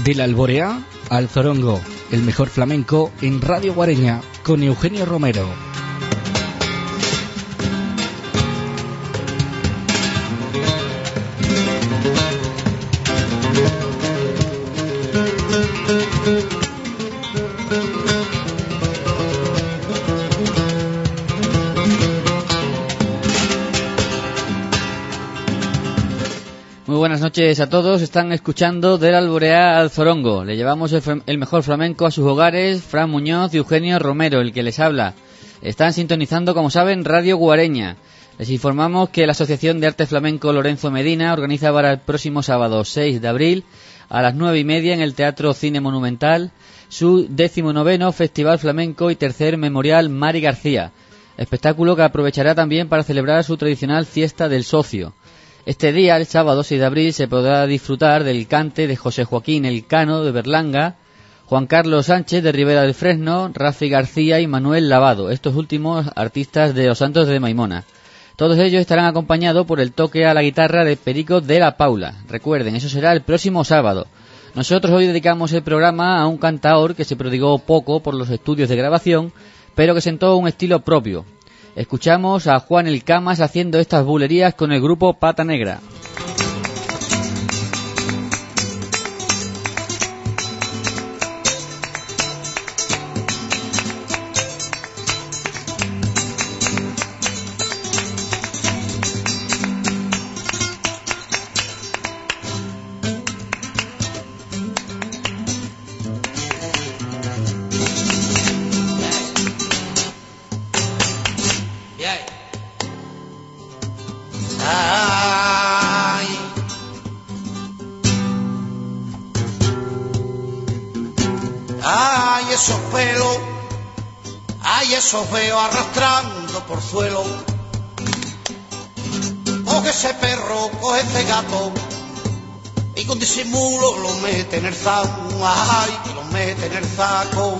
Del Alboreá al Zorongo, el mejor flamenco en Radio Guareña, con Eugenio Romero. Buenas noches a todos, están escuchando Del Alboreá al Zorongo. Le llevamos el mejor flamenco a sus hogares, Fran Muñoz y Eugenio Romero, el que les habla. Están sintonizando, como saben, Radio Guareña. Les informamos que la Asociación de Arte Flamenco Lorenzo Medina organiza para el próximo sábado 6 de abril a las 9:30 en el Teatro Cine Monumental su 19º Festival Flamenco y tercer Memorial Mari García, espectáculo que aprovechará también para celebrar su tradicional Fiesta del Socio. Este día, el sábado 6 de abril, se podrá disfrutar del cante de José Joaquín Elcano de Berlanga, Juan Carlos Sánchez de Ribera del Fresno, Rafi García y Manuel Lavado, estos últimos artistas de Los Santos de Maimona. Todos ellos estarán acompañados por el toque a la guitarra de Perico de la Paula. Recuerden, eso será el próximo sábado. Nosotros hoy dedicamos el programa a un cantaor que se prodigó poco por los estudios de grabación, pero que sentó un estilo propio. Escuchamos a Juan el Camas haciendo estas bulerías con el grupo Pata Negra. Esos veo arrastrando por suelo. Coge ese perro, coge ese gato y con disimulo lo mete en el saco. Ay, que lo mete en el saco.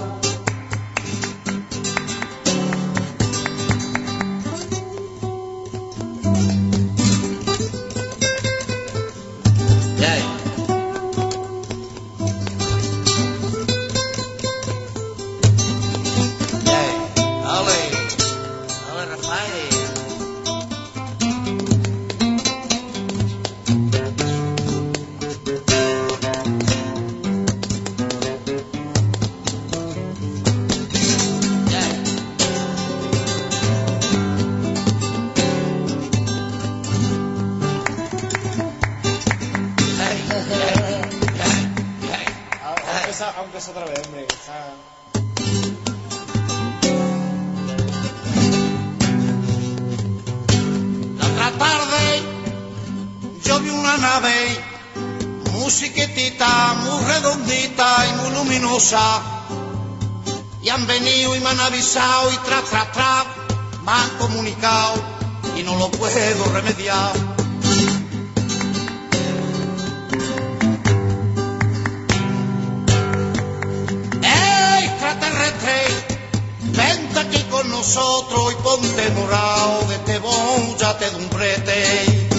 Y han venido y me han avisado y tras, me han comunicado y no lo puedo remediar. ¡Ey, extraterrestre! Vente aquí con nosotros y ponte morado, de este bóllate de un brete.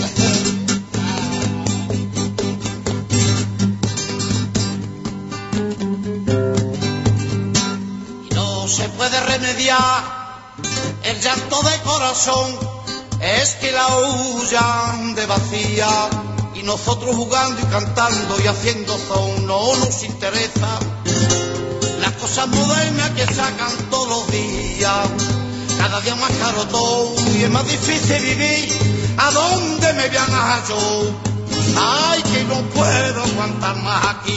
Puede remediar el llanto de corazón, es que la huyan de vacía y nosotros jugando y cantando y haciendo son no nos interesa. Las cosas modernas que sacan todos los días, cada día más caro todo y es más difícil vivir. ¿A dónde me voy a hallar yo? Ay, que no puedo aguantar más aquí.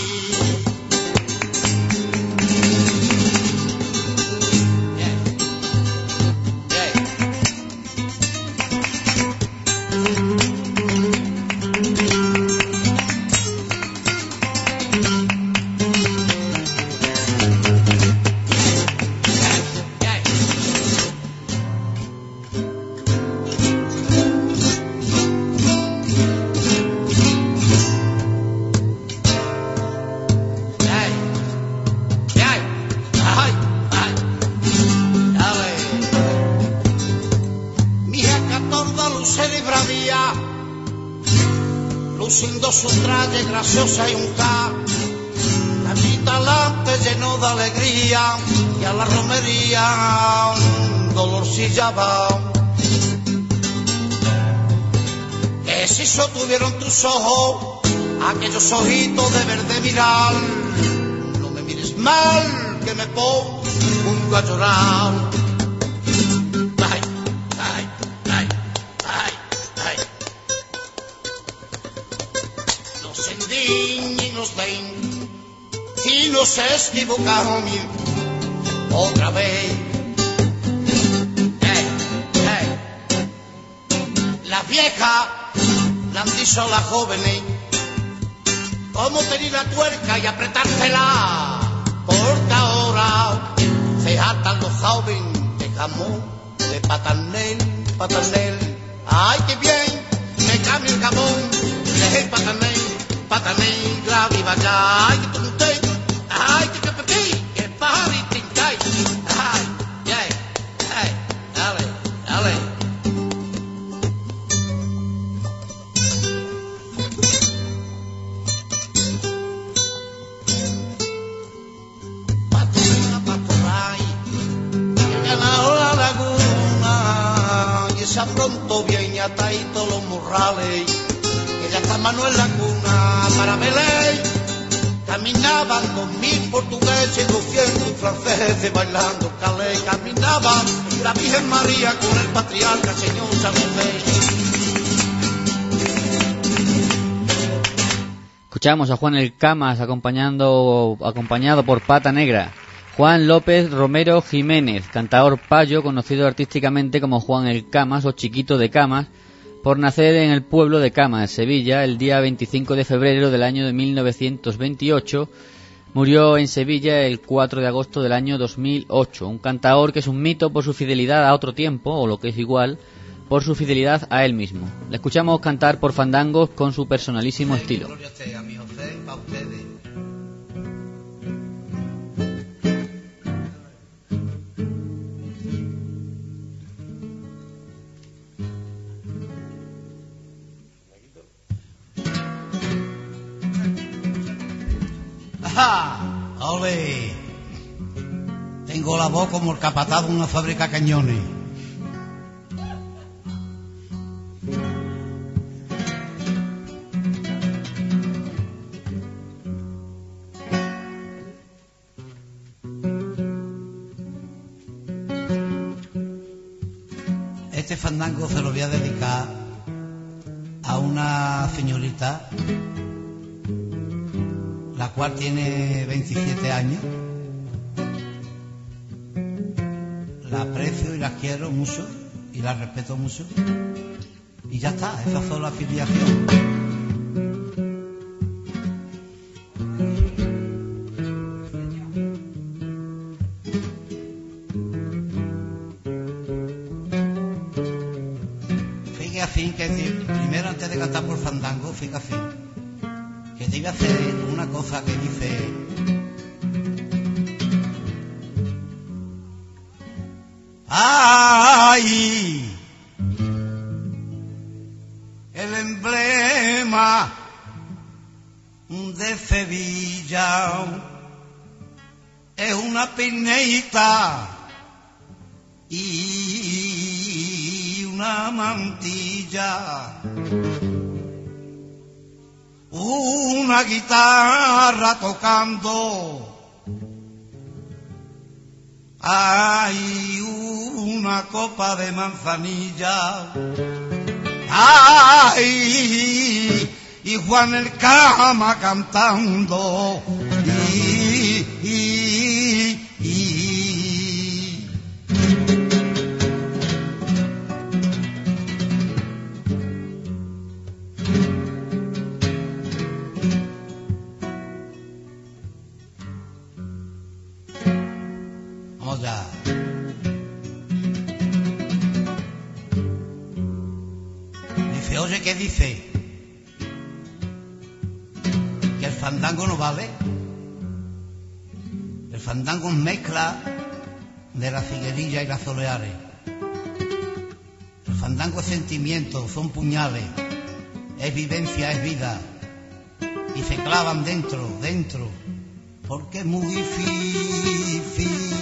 luciendo su traje graciosa y un K, llenó de alegría y a la romería Dolorcilla va. Que si sostuvieron tus ojos, aquellos ojitos de verde mirar, no me mires mal, que me pongo a llorar. Ay, ay, ay, ay, ay. No se indignen, nos den, si nos equivocamos otra vez. Las viejas le han dicho a las jóvenes cómo tener la tuerca y apretársela, porque ahora se atan los jóvenes de jamón, de patanel, patanel. Ay, qué bien, me cambio el jamón, de patanel, patanel, grave y vaya. Ay, que tonte, ay, que pepí, que pájaro y trincay. Ay, ay, dale, dale. Pronto viene a Taito los morrales, que ya está Manuel la cuna para Belén. Caminaban 2000 portugueses, 200 franceses bailando calé. Caminaban la Virgen María con el patriarca Señor San José. Escuchamos a Juan el Camas acompañado por Pata Negra. Juan López Romero Jiménez, cantador payo, conocido artísticamente como Juan el Camas o Chiquito de Camas, por nacer en el pueblo de Camas, Sevilla, el día 25 de febrero del año de 1928, murió en Sevilla el 4 de agosto del año 2008. Un cantador que es un mito por su fidelidad a otro tiempo, o lo que es igual, por su fidelidad a él mismo. Le escuchamos cantar por fandangos con su personalísimo estilo. ¡Ja! ¡Ole! Tengo la voz como el capataz de una fábrica de cañones. Este fandango se lo voy a dedicar a una señorita la cual tiene 27 años. La aprecio y la quiero mucho y la respeto mucho. Y ya está, esa fue la afiliación. Fíjate así que primero antes de cantar por fandango, fíjate así. Que te iba a hacer una cosa que dice: ¡ay! El emblema de Sevilla es una pineita y una mantilla, una guitarra tocando, hay una copa de manzanilla, ay, y Juan el Cama cantando, ya. Dice, oye, ¿qué dice? Que el fandango no vale. El fandango es mezcla de la figuerilla y las soleares. El fandango es sentimiento, son puñales, es vivencia, es vida. Y se clavan dentro, porque es muy difícil.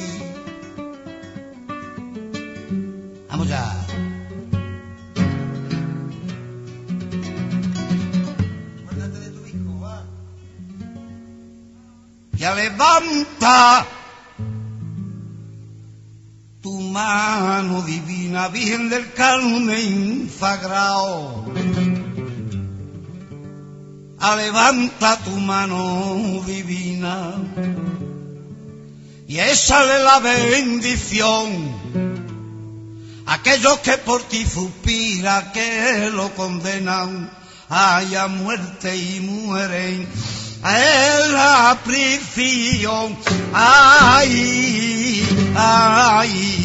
Vamos ya. Acuérdate de tu hijo, va. Ya levanta tu mano divina, Virgen del Carmen sagrado. Levanta tu mano divina y échale la bendición a aquellos que por ti suspiran, que lo condenan a muerte y mueren en la prisión. Ay, ay.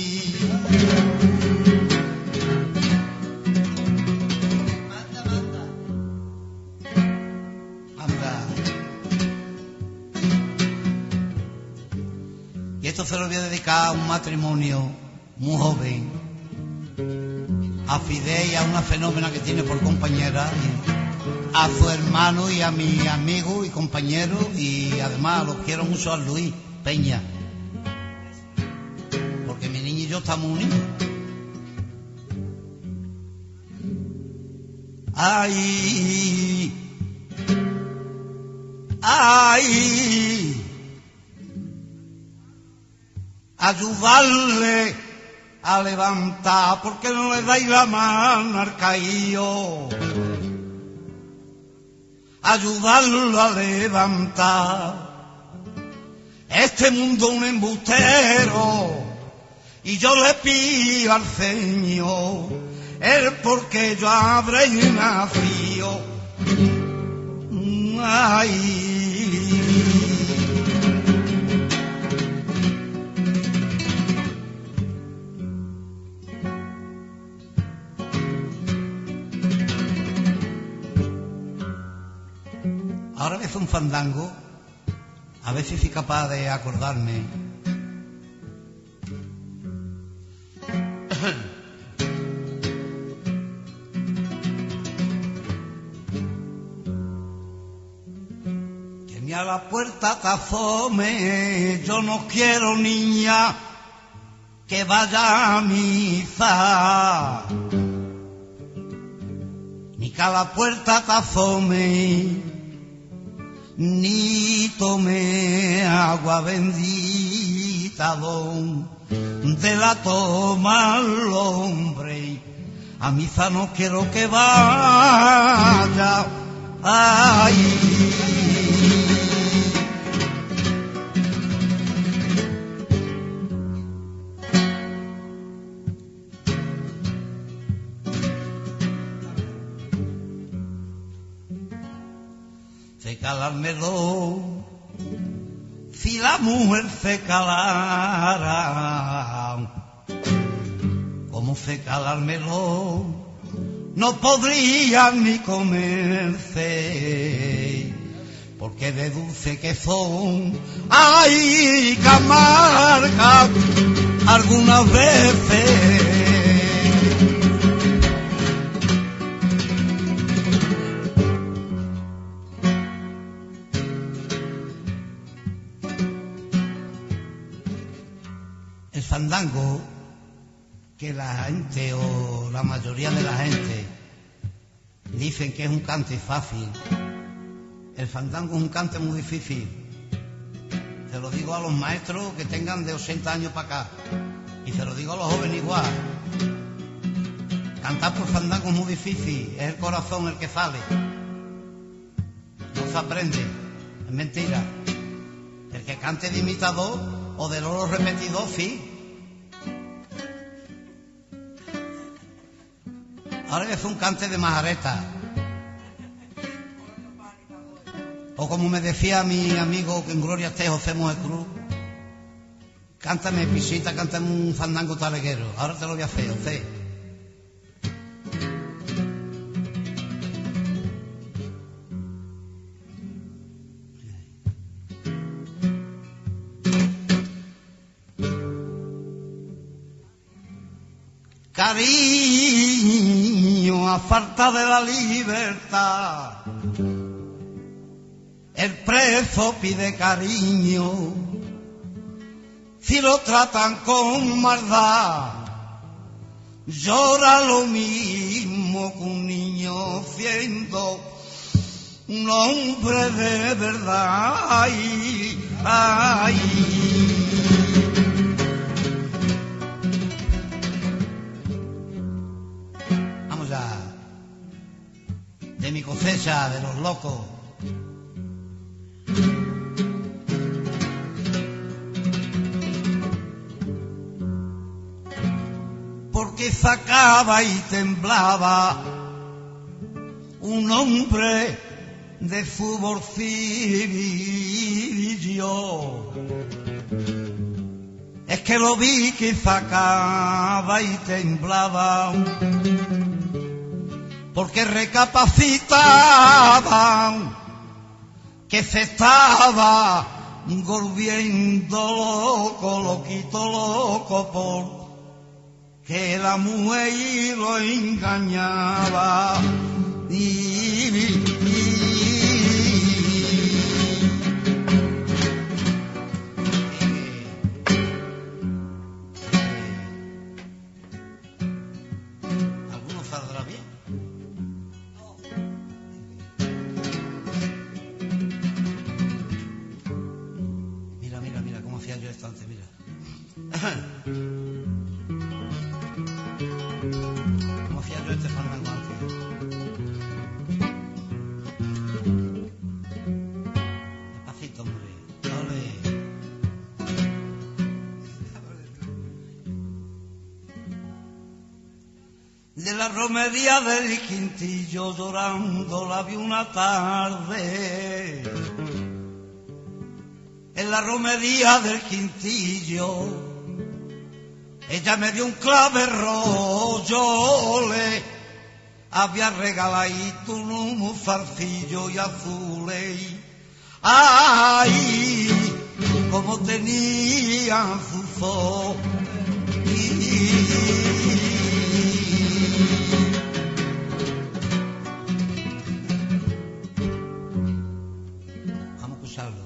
Y esto se lo voy a dedicar a un matrimonio muy joven, a Fidel y a una fenómena que tiene por compañera, a su hermano y a mi amigo y compañero, y además los quiero mucho a Luis Peña, porque mi niña y yo estamos unidos. Ay, ay, ayudarle a levantar, porque no le dais la mano al caído. Ayudarlo a levantar. Este mundo un embustero, y yo le pido al Señor el por qué yo habré nacido. Ay. Ahora ves un fandango, a ver si soy capaz de acordarme. Que ni a la puerta te asome, yo no quiero niña que vaya a misa, ni que a la puerta te asome, ni tome agua bendita donde la toma el hombre. A misa no quiero que vaya. Ay. Se calármelo, si la mujer se calara, como se calármelo, no podría ni comerse, porque de dulce que son, ay, que amarga algunas veces. El fandango, que la gente o la mayoría de la gente dicen que es un cante fácil, el fandango es un cante muy difícil. Se lo digo a los maestros que tengan de 80 años para acá, y se lo digo a los jóvenes igual. Cantar por fandango es muy difícil, es el corazón el que sale, no se aprende, es mentira. El que cante de imitador o de loro repetidor, sí. Ahora es un cante de majareta. O como me decía mi amigo que en gloria esté José Moje Cruz, cántame pisita, cántame un fandango taleguero. Ahora te lo voy a hacer, José. Cariño, a falta de la libertad, el preso pide cariño, si lo tratan con maldad, llora lo mismo que un niño siendo un hombre de verdad. Ay, ay. Vamos ya, de mi cosecha de los locos. Porque sacaba y temblaba un hombre de su bolsillo. Es que lo vi que sacaba y temblaba, porque recapacitaban que se estaba volviendo loco, loquito loco, porque la mujer lo engañaba. ¿Alguno saldrá bien? Mira, mira, mira cómo hacía yo esto antes, mira. ¿Cómo hacía yo este fandango antes? Despacito, hombre. Ole. De la romería del Quintillo llorando la vi una tarde. En la romería del Quintillo ella me dio un clave rollo, le había regaladito un zarcillo y azules. Ay, como tenían sus ojos. Vamos a escucharlo.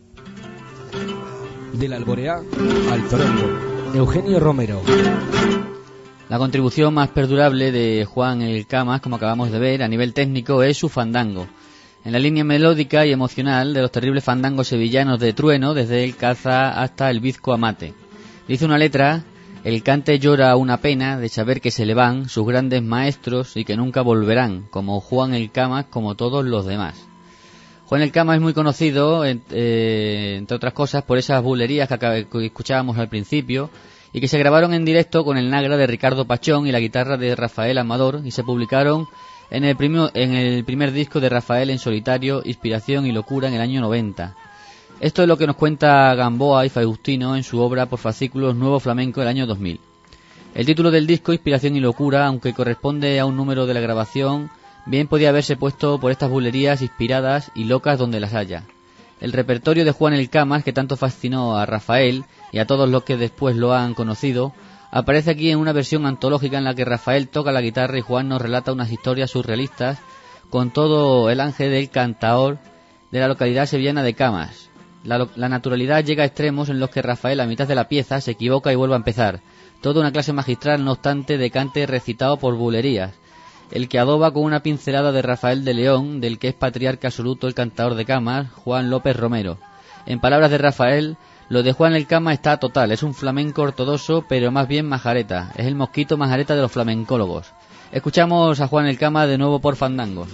Del Alboreá al Zorongo, Eugenio Romero. La contribución más perdurable de Juan el Camas, como acabamos de ver, a nivel técnico, es su fandango. En la línea melódica y emocional de los terribles fandangos sevillanos de Trueno, desde el Caza hasta el Bizco Amate. Dice una letra: el cante llora una pena de saber que se le van sus grandes maestros y que nunca volverán, como Juan el Camas, como todos los demás. Juan el Camas es muy conocido, entre otras cosas, por esas bulerías que escuchábamos al principio, y que se grabaron en directo con el Nagra de Ricardo Pachón y la guitarra de Rafael Amador, y se publicaron en el primer disco de Rafael en solitario, Inspiración y Locura, en el año 90. Esto es lo que nos cuenta Gamboa y Faustino en su obra por fascículos Nuevo Flamenco del año 2000. El título del disco, Inspiración y Locura, aunque corresponde a un número de la grabación, bien podía haberse puesto por estas bulerías inspiradas y locas donde las haya. El repertorio de Juan el Camas, que tanto fascinó a Rafael y a todos los que después lo han conocido, aparece aquí en una versión antológica en la que Rafael toca la guitarra y Juan nos relata unas historias surrealistas con todo el ángel del cantaor de la localidad sevillana de Camas. La naturalidad llega a extremos en los que Rafael, a mitad de la pieza, se equivoca y vuelve a empezar. Toda una clase magistral, no obstante, de cante recitado por bulerías, el que adoba con una pincelada de Rafael de León, del que es patriarca absoluto el cantador de Camas, Juan López Romero. En palabras de Rafael, lo de Juan el Camas está total, es un flamenco ortodoxo, pero más bien majareta, es el mosquito majareta de los flamencólogos. Escuchamos a Juan el Camas de nuevo por Fandangos.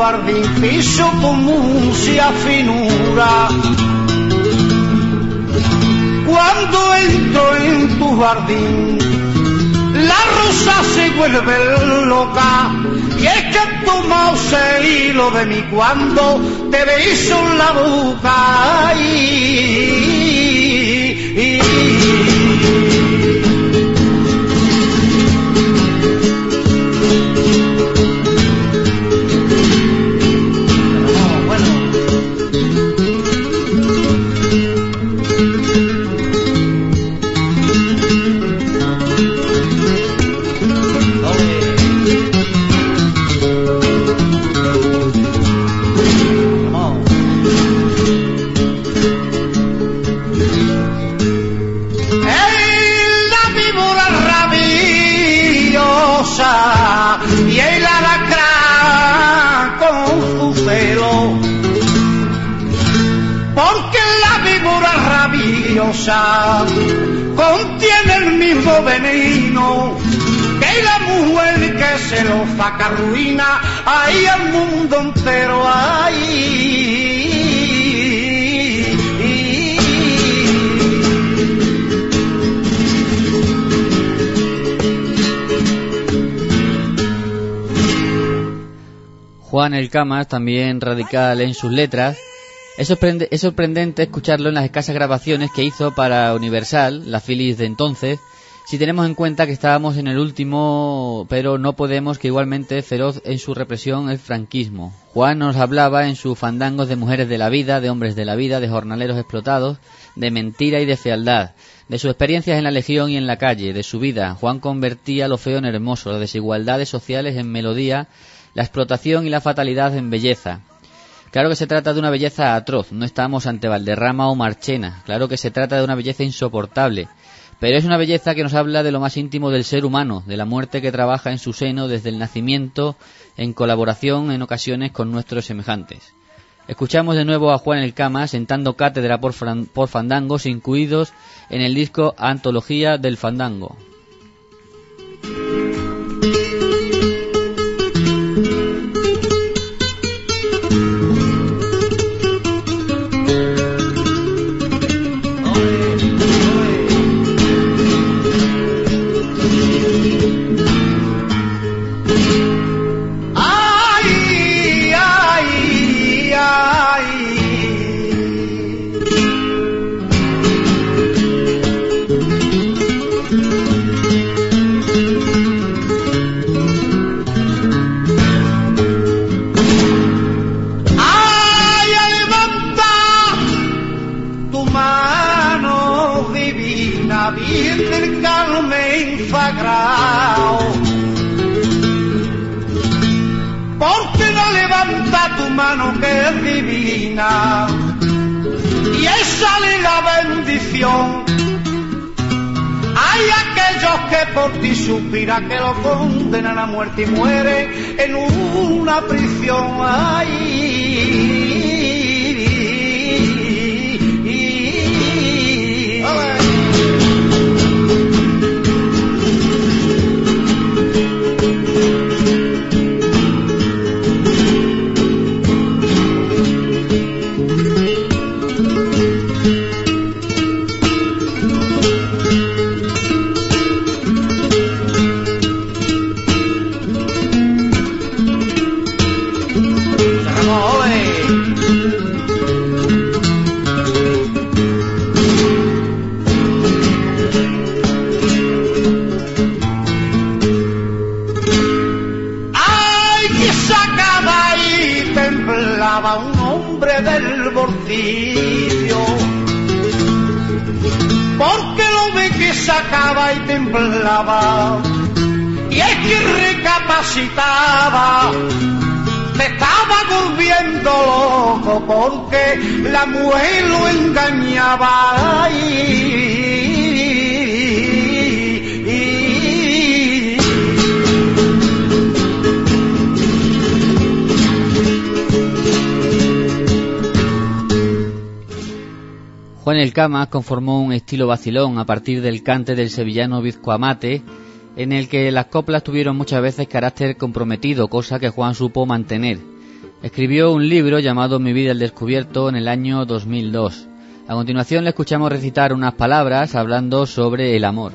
jardín, piso con mucha finura. Cuando entro en tu jardín, la rosa se vuelve loca, y es que has tomado ese hilo de mí cuando te beso en la boca. Y el alacrán con su celo, porque la víbora rabiosa contiene el mismo veneno que la mujer que se lo saca arruina ahí al mundo entero. Juan el Camas, también radical en sus letras. Es sorprendente escucharlo en las escasas grabaciones que hizo para Universal, la Philips de entonces, si tenemos en cuenta que estábamos en el último, pero no podemos, que igualmente feroz en su represión el franquismo. Juan nos hablaba en sus fandangos de mujeres de la vida, de hombres de la vida, de jornaleros explotados, de mentira y de fealdad, de sus experiencias en la Legión y en la calle, de su vida. Juan convertía lo feo en hermoso, las desigualdades sociales en melodía, la explotación y la fatalidad en belleza. Claro que se trata de una belleza atroz, no estamos ante Valderrama o Marchena, claro que se trata de una belleza insoportable, pero es una belleza que nos habla de lo más íntimo del ser humano, de la muerte que trabaja en su seno desde el nacimiento, en colaboración en ocasiones con nuestros semejantes. Escuchamos de nuevo a Juan el Camas sentando cátedra por fandangos incluidos en el disco Antología del Fandango. Porque no levanta tu mano que es divina y sale la bendición. Hay aquellos que por ti suspiran que lo condenan a muerte y muere en una prisión. Un hombre del bolsillo, porque lo ve que sacaba y temblaba, y es que recapacitaba, se estaba volviendo loco porque la mujer lo engañaba. Juan el Camas conformó un estilo vacilón a partir del cante del sevillano Vizco Amate, en el que las coplas tuvieron muchas veces carácter comprometido, cosa que Juan supo mantener. Escribió un libro llamado Mi vida al descubierto en el año 2002. A continuación le escuchamos recitar unas palabras hablando sobre el amor.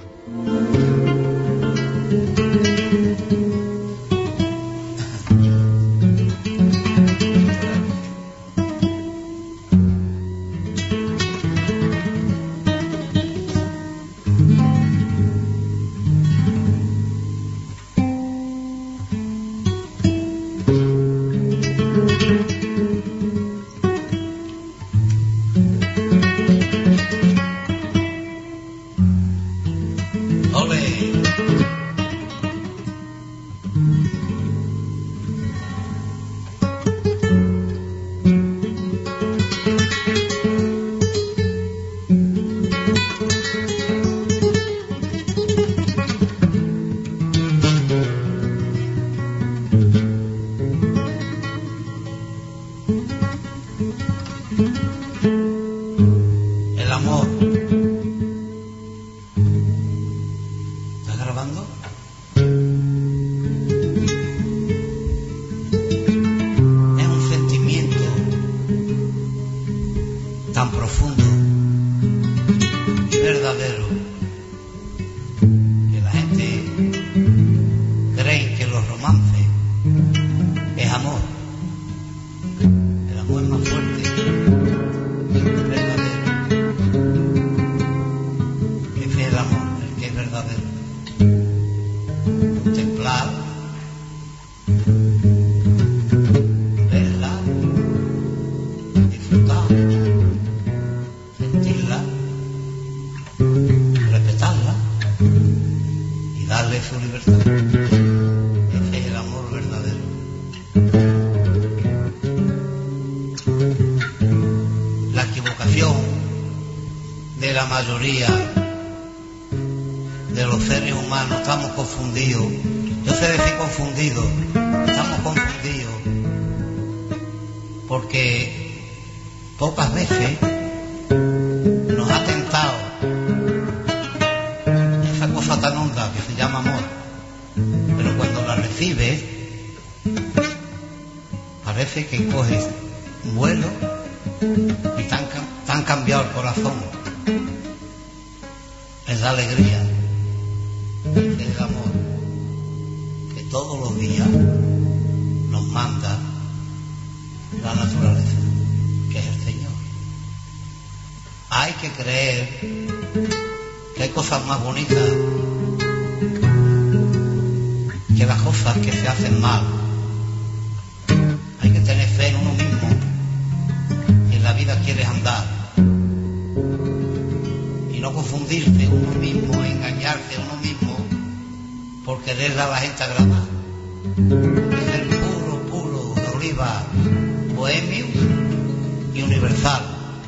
De los seres humanos estamos confundidos. Yo sé decir confundidos. Estamos confundidos porque pocas veces nos ha tentado esa cosa tan honda que se llama amor, pero cuando la recibes parece que coges un vuelo y te han cambiado el corazón. Es la alegría, es el amor que todos los días nos manda la naturaleza, que es el Señor. Hay que creer que hay cosas más bonitas que las cosas que se hacen mal. Hay que tener fe en uno mismo, que en la vida quieres andar. No confundirte uno mismo, engañarte a uno mismo por quererle a la gente agradar. Es el puro de oliva, bohemio y universal.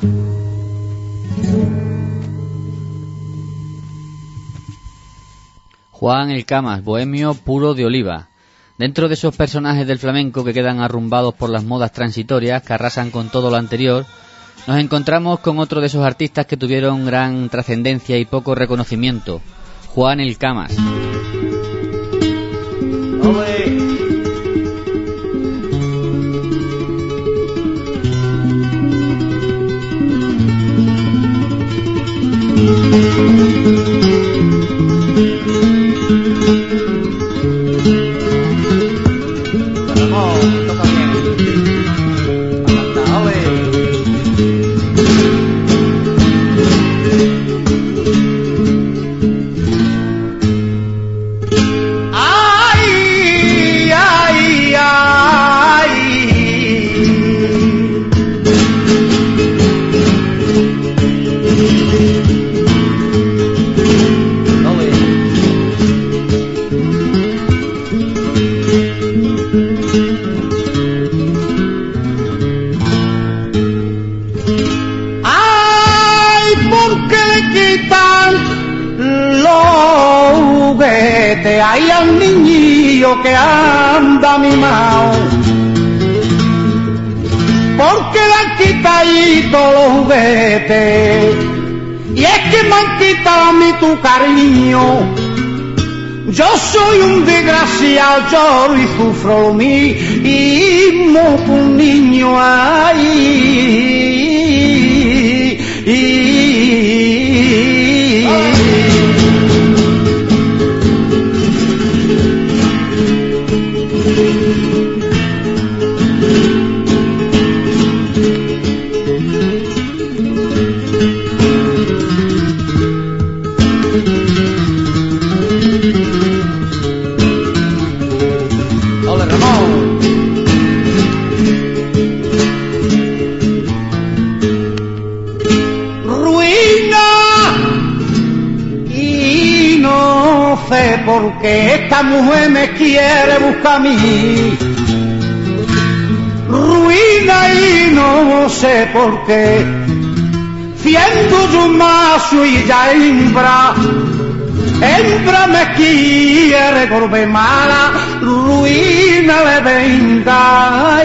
Juan el Camas, bohemio puro de oliva. Dentro de esos personajes del flamenco que quedan arrumbados por las modas transitorias que arrasan con todo lo anterior, nos encontramos con otro de esos artistas que tuvieron gran trascendencia y poco reconocimiento, Juan el Camas. Hay al niñillo que anda mimao, porque le han quitado los juguetes, y es que me han quitado a mí tu cariño, Yo soy un desgraciado, lloro y sufro lo mismo que un niño porque esta mujer me quiere buscar a mí. Ruina y no sé por qué, siendo yo un macho y ya hembra me quiere volver mala, ruina le venga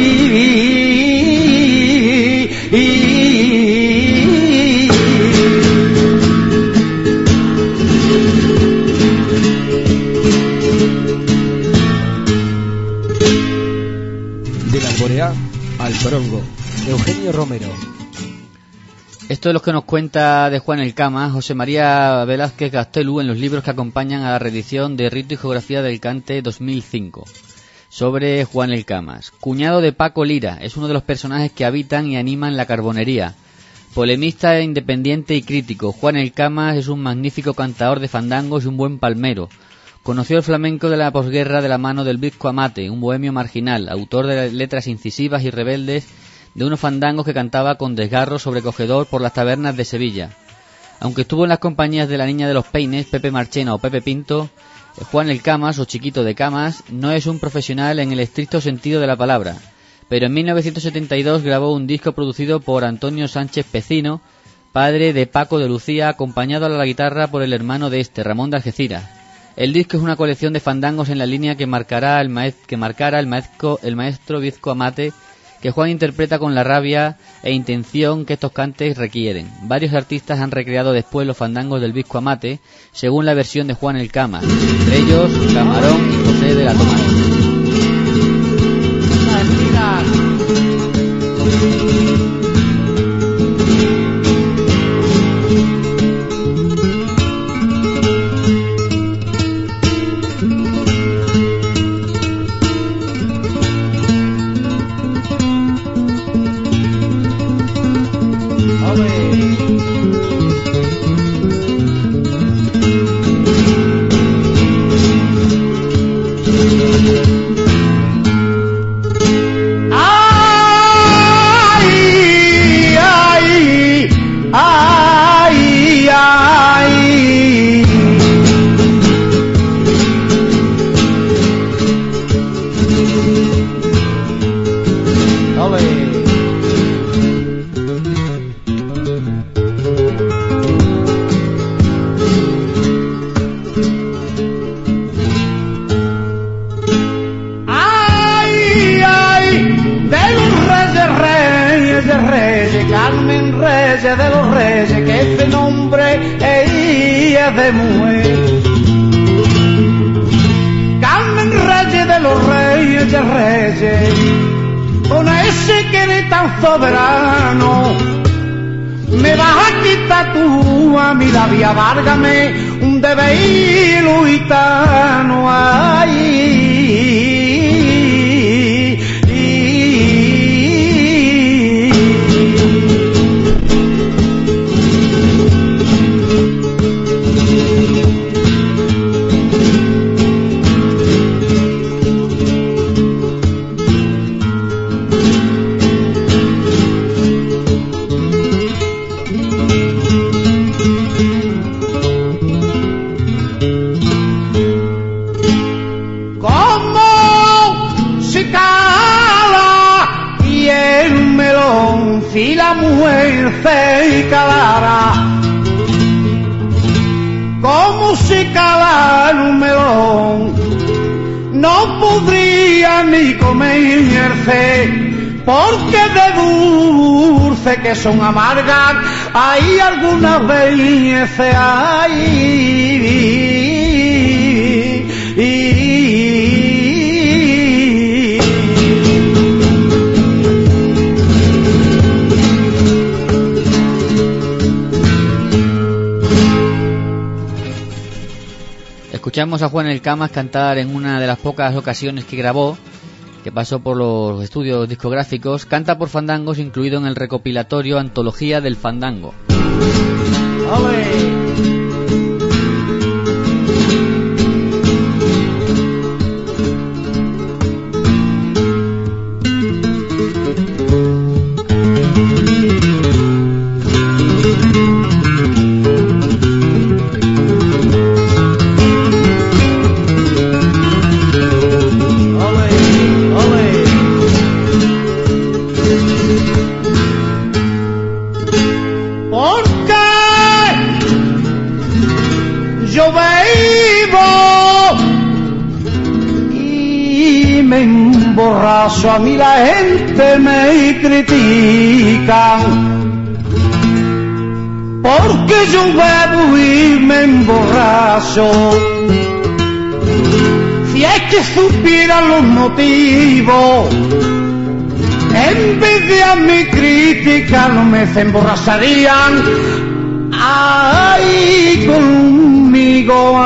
al Zorongo, Eugenio Romero. Esto es lo que nos cuenta de Juan el Camas José María Velázquez Gastelu en los libros que acompañan a la reedición de Rito y Geografía del Cante 2005. Sobre Juan el Camas. Cuñado de Paco Lira, es uno de los personajes que habitan y animan la Carbonería. Polemista, independiente y crítico, Juan el Camas es un magnífico cantador de fandangos y un buen palmero. Conoció el flamenco de la posguerra de la mano del Bizco Amate, un bohemio marginal, autor de letras incisivas y rebeldes de unos fandangos que cantaba con desgarro sobrecogedor por las tabernas de Sevilla. Aunque estuvo en las compañías de la Niña de los Peines, Pepe Marchena o Pepe Pinto, Juan el Camas, o Chiquito de Camas, no es un profesional en el estricto sentido de la palabra, pero en 1972 grabó un disco producido por Antonio Sánchez Pecino, padre de Paco de Lucía, acompañado a la guitarra por el hermano de este, Ramón de Algeciras. El disco es una colección de fandangos en la línea que marcará el maestro Bizco Amate, que Juan interpreta con la rabia e intención que estos cantes requieren. Varios artistas han recreado después los fandangos del Bizco Amate, según la versión de Juan el Camas, entre ellos Camarón y José de la Tomada. De los reyes, que ese nombre es de mujer. Carmen Reyes de los reyes de reyes, con ese que eres tan soberano, me vas a quitar tú a mi labia, várgame un debe iluitano. Si la mujer se calara, como si calara un melón, no podría ni comerse, porque de dulce que son amargas, hay algunas veces hay. escuchamos a Juan El Camas cantar en una de las pocas ocasiones que grabó, que pasó por los estudios discográficos. Canta por fandangos, incluido en el recopilatorio Antología del Fandango. ¡Ole! A mí la gente me critica porque yo bebo y me emborracho. Si es que supieran los motivos, en vez de a mi crítica no me se emborracharían. Ay, conmigo,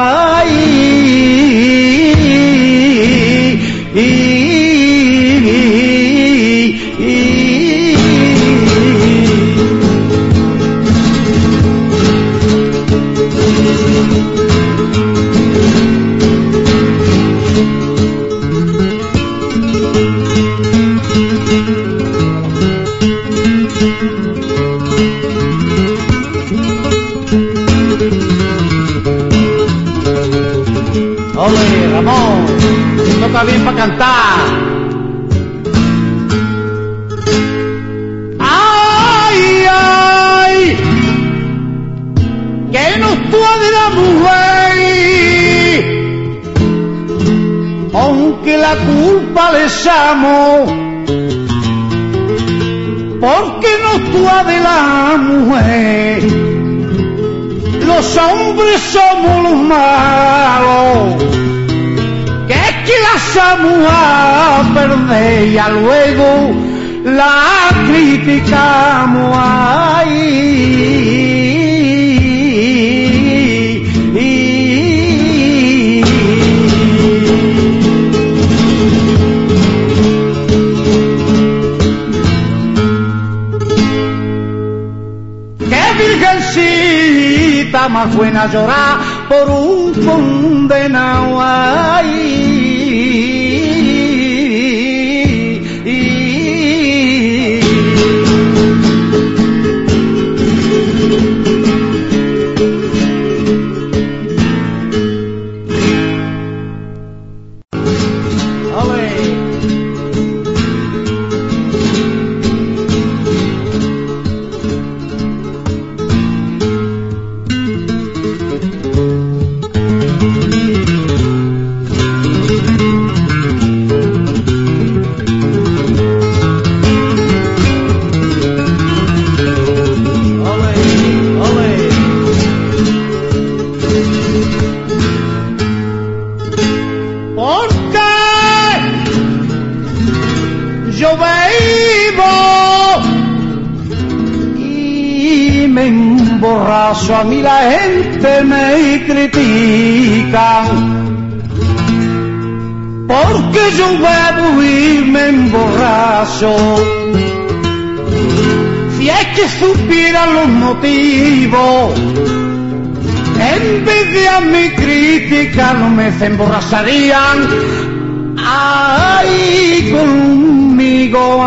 Ramón, toca bien para cantar. Ay, ay, que no estuvo de la mujer, aunque la culpa le echamos, porque no estuvo de la mujer. Los hombres somos los malos, que es que las vamos a perder y a luego la criticamos. ¡Qué virgencita más buena llorar por un condenado! A mí la gente me critica porque yo bebo y me emborracho. Si es que supieran los motivos, en vez de a mi crítica no me se emborracharían. Ay, conmigo,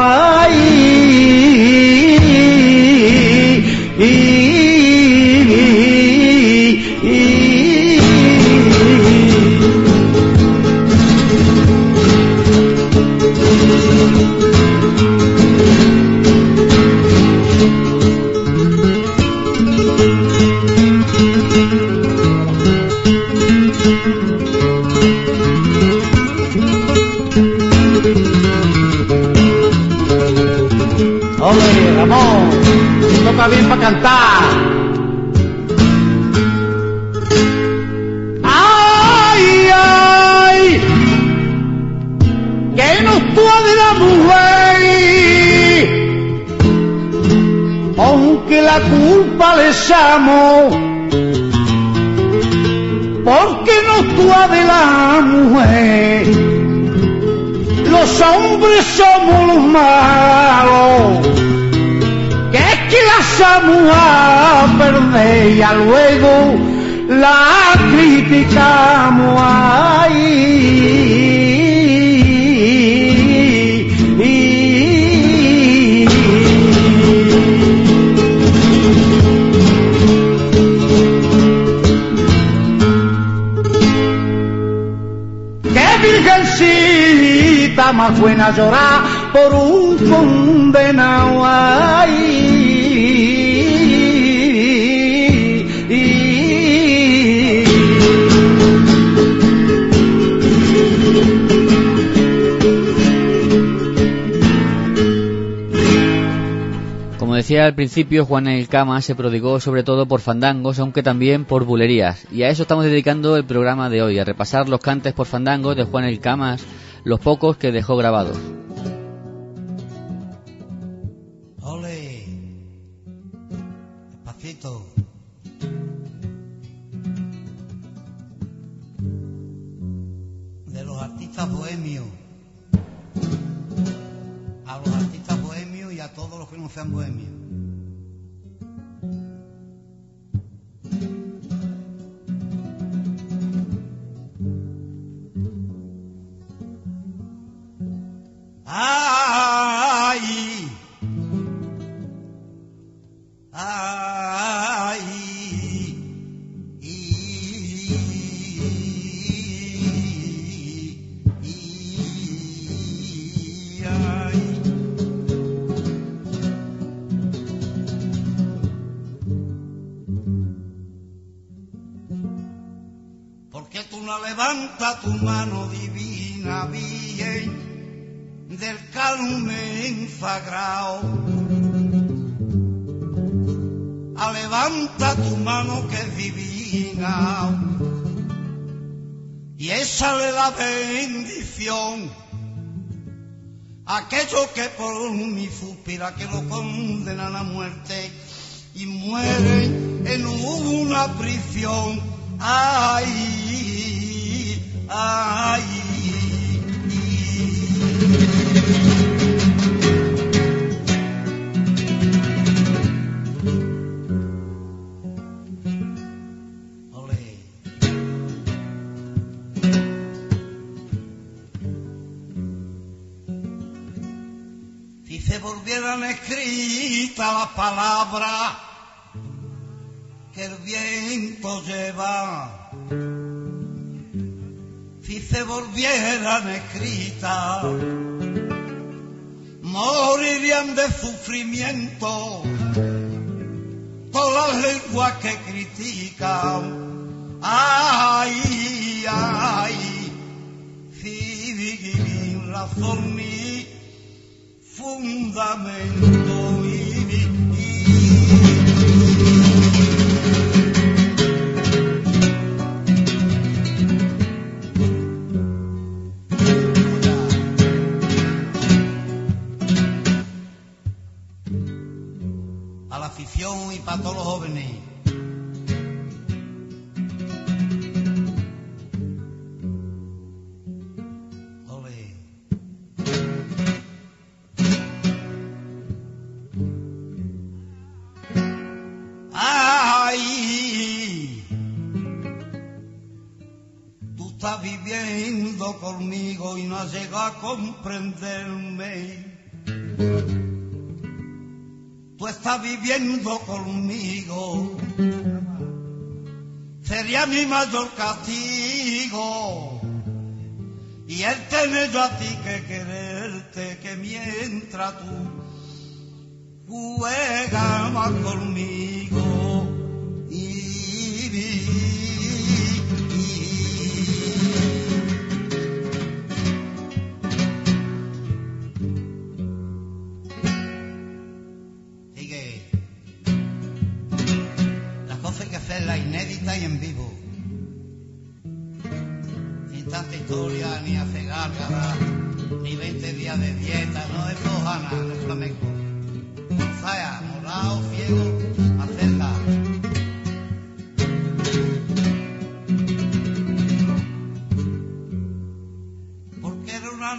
Ole, Ramón, toca bien para cantar. Ay, ay, que no estuvo de la mujer, aunque la culpa le echamos, porque no inoctua de la mujer. Los hombres somos los malos, que es que las vamos a perder y ya luego la criticamos ahí. Virgencita más buena llorar por un condenado ahí. Como decía al principio, Juan el Cama se prodigó sobre todo por fandangos, aunque también por bulerías. Y a eso estamos dedicando el programa de hoy, a repasar los cantes por fandangos de Juan el Camas, los pocos que dejó grabados. Ole, despacito. De los artistas bohemios. A los artistas bohemios y a todos los que no sean bohemios. Ay, ay, ¿por qué tú no levantas tu mano divina, bien? Del Carmen sagrado, levanta tu mano que es divina y esa le da bendición a aquellos que por mí suspira, que lo condenan a muerte y mueren en una prisión. Ay, ay. Si se volvieran escritas las palabras que el viento lleva, si se volvieran escritas, morirían de sufrimiento todas las lenguas que critican. Ay, ay, sin razón ni fundamento a la afición y para todos los jóvenes. Estás viviendo conmigo y no has llegado a comprenderme. Tú estás viviendo conmigo, sería mi mayor castigo. Y el tener yo a ti que quererte, que mientras tú juegas más conmigo inédita y en vivo, sin tanta historia, ni hace gárgara, ni 20 días de dieta, no es hojana, no es flamenco. Saya, morado, ciego, acerca.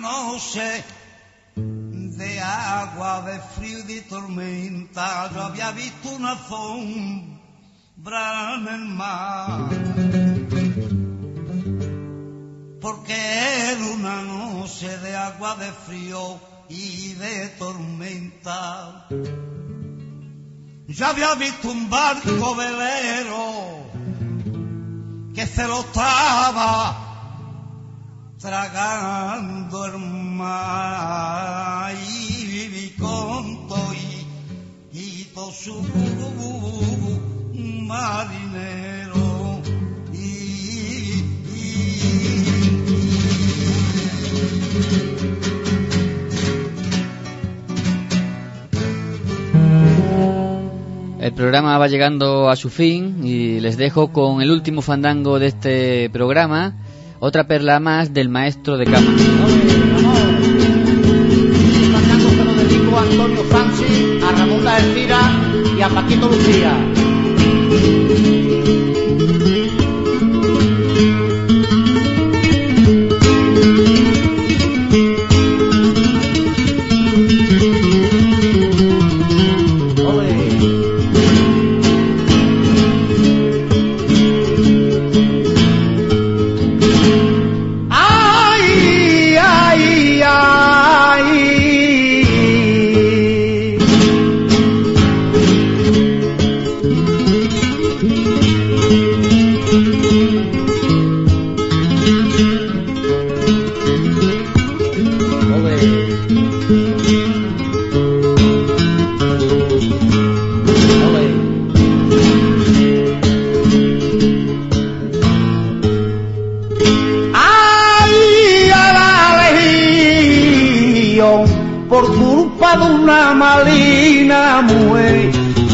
noche de agua, de frío y de tormenta, yo había visto una sombra en el mar, porque era una noche de agua, de frío y de tormenta. Yo había visto un barco velero que se lo estaba tragando el mar, y viví con todo y todo su marinero El programa va llegando a su fin y les dejo con el último fandango de este programa, otra perla más del maestro de cama. El fandango se lo dedico a Antonio Francis, a Ramón La Elvira y a Paquito Lucía. Por culpa de una malina mujer,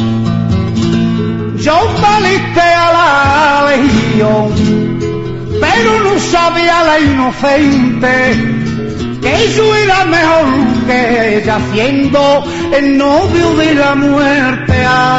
yo maliste a la legión, pero no sabía la inocente que yo era mejor que ella, siendo el novio de la muerte.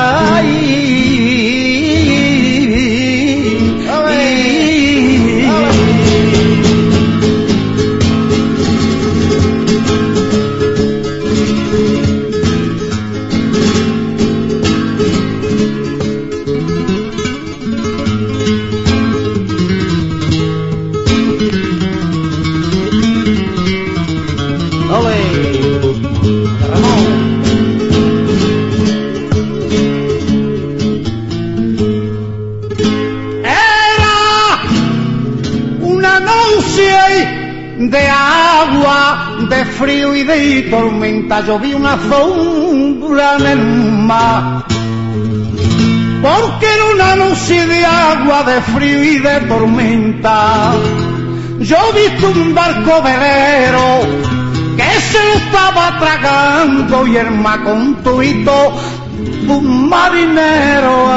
De agua, de frío y de tormenta, yo vi una sombra en el mar, porque era una noche de agua, de frío y de tormenta. Yo vi un barco velero que se lo estaba tragando y el mar con tuito un marinero.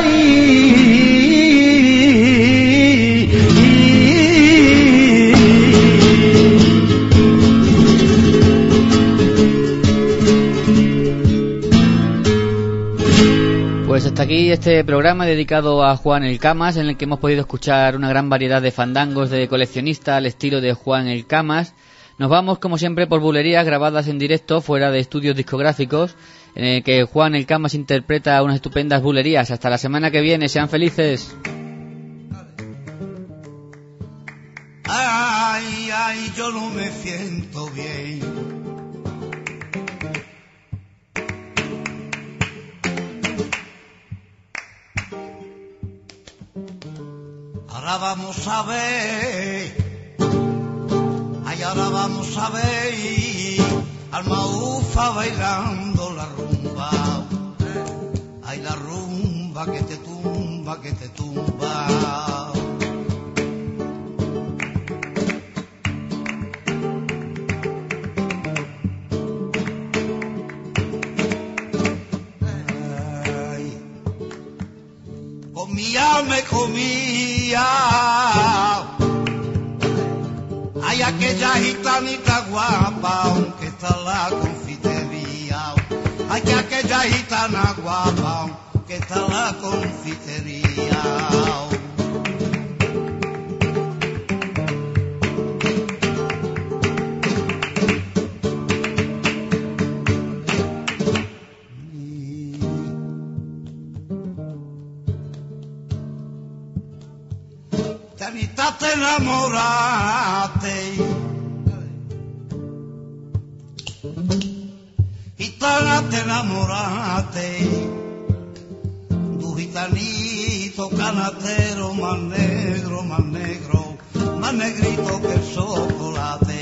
Pues hasta aquí este programa dedicado a Juan el Camas, en el que hemos podido escuchar una gran variedad de fandangos de coleccionista al estilo de Juan el Camas. Nos vamos, como siempre, por bulerías grabadas en directo fuera de estudios discográficos, en el que Juan el Camas interpreta unas estupendas bulerías. Hasta la semana que viene, sean felices. Ay, ay, yo no me siento bien. Ahora vamos a ver, ay, ahora vamos a ver al Maufa bailando la rumba, ay, la rumba que te tumba, que te tumba. Me comía, ay, aquella gitanita guapa, aunque está la confitería, ay, que aquella gitana guapa, aunque está la confitería. Gitanita te enamoraste, gitana te enamoraste, tu gitanito canatero más negro, más negro, más negrito que el chocolate.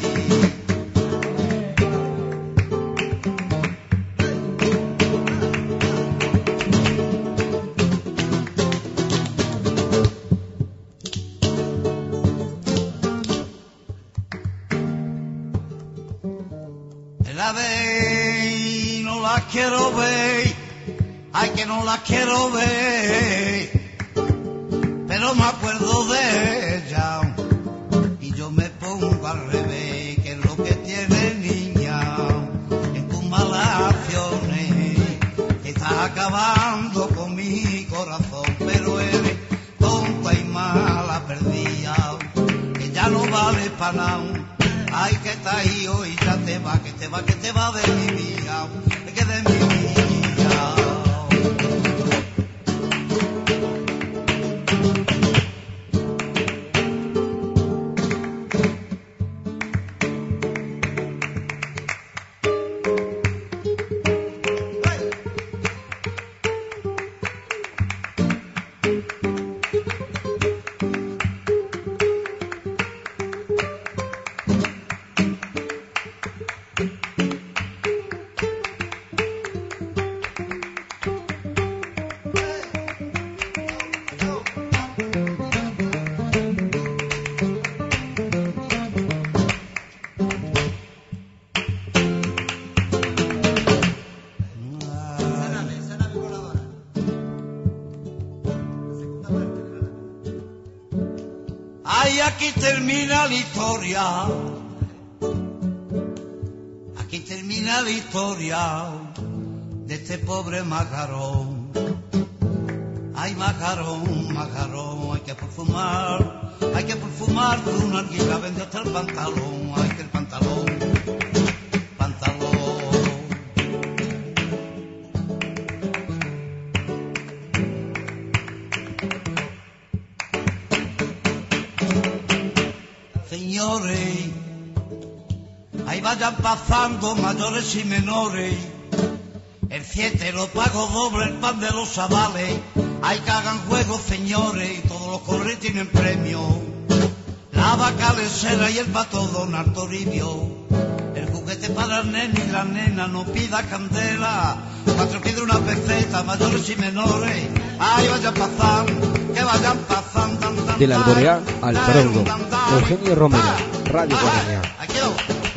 No la quiero ver, ay que no la quiero ver, pero me acuerdo de ella y yo me pongo al revés, que es lo que tiene niña en tus malas acciones, estás acabando con mi corazón, pero eres tonta y mala perdida, que ya no vale para nada. Ay, que está ahí hoy, ya te va, que te va, que te va de mi vida, que de mi vida. Ay, aquí termina la historia, aquí termina la historia de este pobre macarón. Ay, macarón, macarón, hay que perfumar de una arguila, vende hasta el pantalón, ay, que el pantalón, pantalón. Señores, ahí vayan pasando mayores y menores, el 7 lo pago doble, el pan de los chavales, hay que hagan juegos, señores, y todos los correos tienen premio, la vaca lesera y el pato Don Toribio, el juguete para el nene y la nena, no pida candela, 4 piedras una peseta, mayores y menores, ahí vayan pasando, que vayan pasando. Del Alboreá al Zorongo, Eugenio Romero, Radio Guardia. Aquí